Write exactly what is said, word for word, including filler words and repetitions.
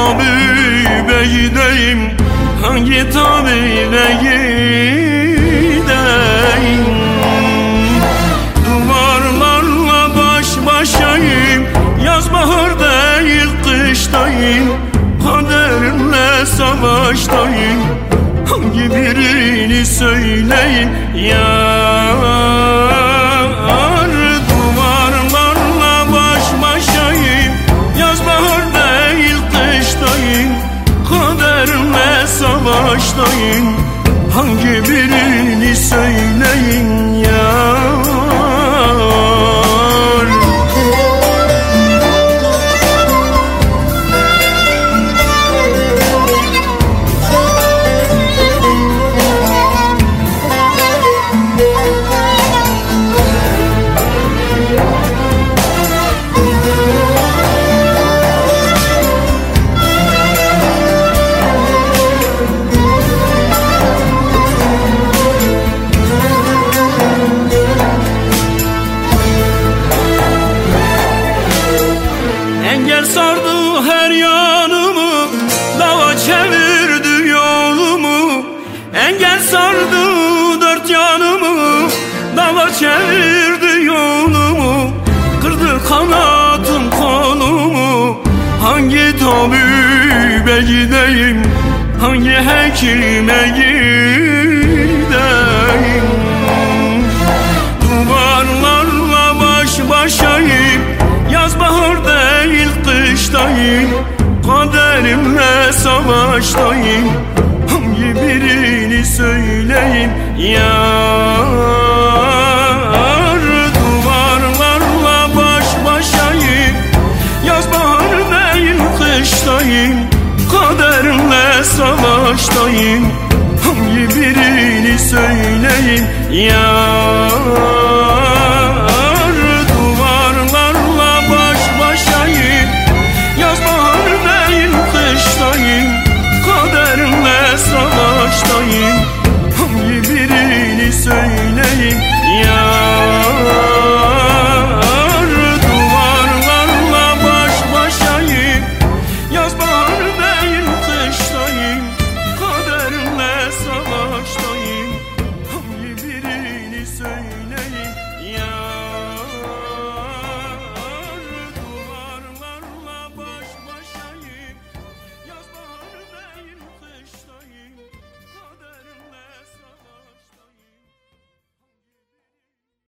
tabibe gideyim, hangi tabibe gideyim? Duvarlarla baş başayım, yaz bahar değil kıştayım, kaderimle savaştayım, hangi birini söyleyin yar? Duvarlarla baş başayım, yaz bahar değil kıştayım, kaderimle savaştayım, hangi birini söyleyin yar? Engel sardı her yanımı, dava çevirdi yolumu. Engel sardı dört yanımı, dava çevirdi yolumu. Kırdı kanatım kolumu, hangi tabibe gideyim, hangi hekime gideyim? Duvarlarla baş başayım, yaz bahar değil kıştayım, kaderimle savaştayım, hangi birini söyleyin yar? Duvarlarla baş başayım, yaz bahar değil kıştayım, kaderimle savaştayım, hangi birini söyleyin yar?